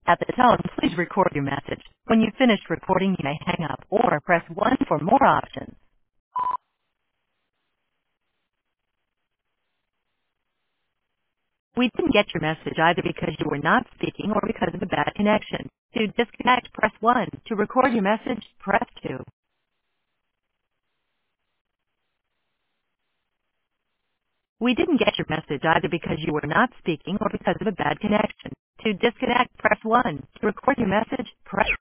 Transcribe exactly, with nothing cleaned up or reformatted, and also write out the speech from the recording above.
At the tone, please record your message. When you've finished recording, you may hang up or press one for more options. We didn't get your message either because you were not speaking or because of a bad connection. To disconnect, press one. To record your message, press two. We didn't get your message either because you were not speaking or because of a bad connection. To disconnect, press one. To record your message, press